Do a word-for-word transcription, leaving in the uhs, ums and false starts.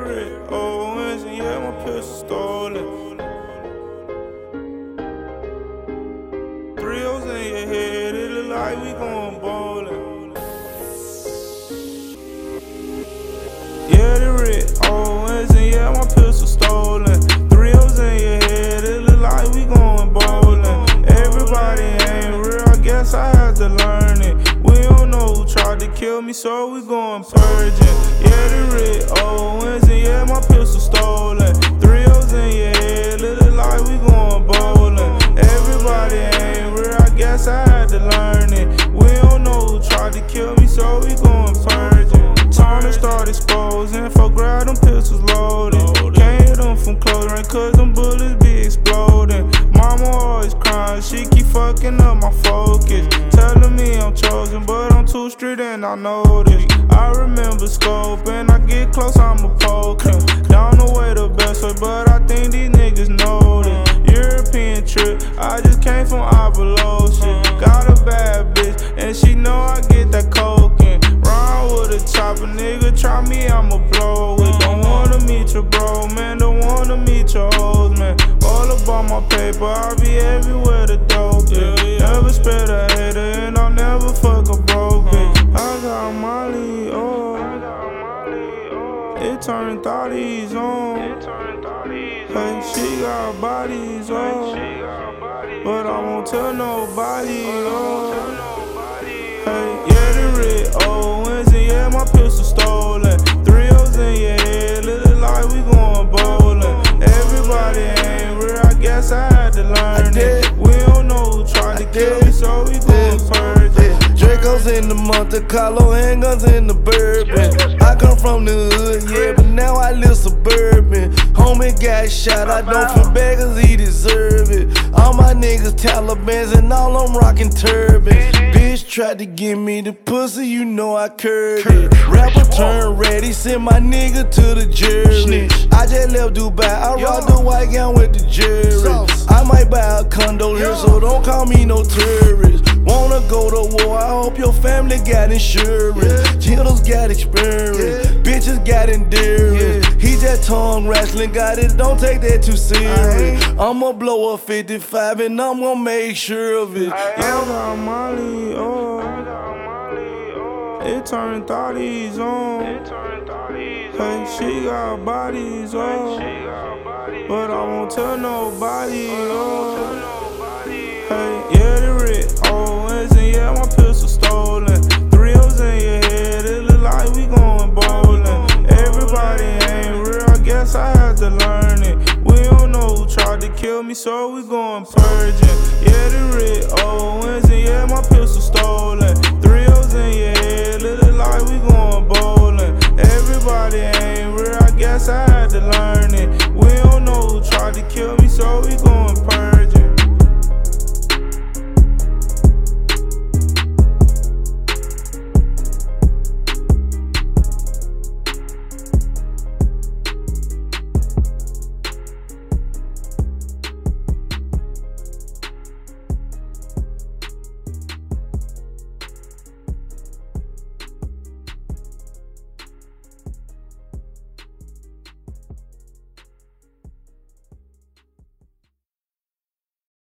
red Owens, and yeah, my pistol stolen. Three O's in your head, it look like we going bowling. Yeah, the red Owens, and yeah, my pistol stolen. Three O's in your head, it look like we going bowling. Everybody ain't real, I guess I had to learn it. We don't know who tried to kill me, so we going purging. Yeah, the red Owens, and yeah, my pistol stolen. Three O's in your head, it look like we going bowling. Everybody ain't real, I guess I had to learn it. We don't know who tried to kill me, so we going purging. Time to start exposing, for grab them pistols loaded. Can't hit them from close range, cause them bullets be exploding. Mama always crying, she keep fucking up my focus. Telling me I'm chosen, but I'm too street and I know this. I remember scoping, I get close, I'ma poke him. Down the way the best way, but I think these niggas know this. European trip, I just came from I below shit. Got a bad bitch, and she know I get that coking. Rhyme with a chopper, nigga, try me, I'ma blow it. Don't wanna meet your bro, man, don't wanna meet your hoes, man. All about my paper, I be everywhere the dope, yeah. Never spare a hater, and I'll never fuck a broke bitch. I got Molly, oh, it turned thotties on. Hey, she got bodies, oh, but I won't tell nobody, oh. Hey, yeah, the red Owens, and yeah, my pistol stolen. Three O's in your head, look like we going bowling. Everybody ain't real, I guess I had to learn it. We don't know who tried to kill me, so we going purging. Draco's in the Monte Carlo, handguns in the bourbon. I come from the hood, yeah, but now I live suburban. Homie got shot, I don't feel bad cause he deserve it. All my niggas Talibans and all I'm rockin' turbans. Bitch tried to give me the pussy, you know I curved it. Rapper turn ready, send my nigga to the jury. I just left Dubai, I rock the white gown with the jury. I might buy a condo here, so don't call me no tourist. Wanna go to war, I hope your family got insurance. Killers got experience, bitches got endurance. He just tongue wrestling, got it, don't take that too serious. I'ma blow a fifty-five and I'm gonna make sure of it. I got Molly, oh, it turned thotties on. Hey, she got bodies, oh, but I won't tell nobody, oh. Hey, yeah, the red Owens, and yeah, my pistol stolen. Three O's in your head, it look like we going bowling. Everybody ain't real, I guess I had to learn it. We don't know who tried to kill me, so we going purging. Yeah, the red Owens, and yeah, my pistol stolen. Three O's in your head, it look like we going bowling. Everybody ain't real, I guess I had to learn it. We don't know who tried to kill me, so we going purging.